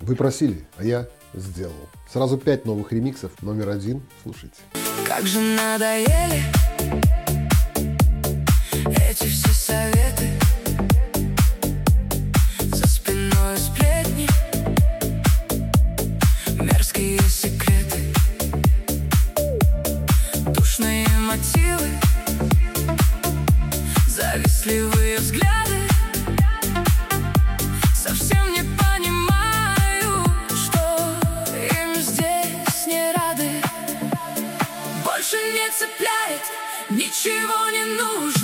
Вы просили, а я сделал. Сразу 5 новых ремиксов. Номер 1. Слушайте. Как же надоели эти все советы, за спиной сплетни, мерзкие секреты, душные мотивы, завистливые взгляды. Совсем не понимаю, что им здесь не рады. Больше не цепляет, ничего не нужно.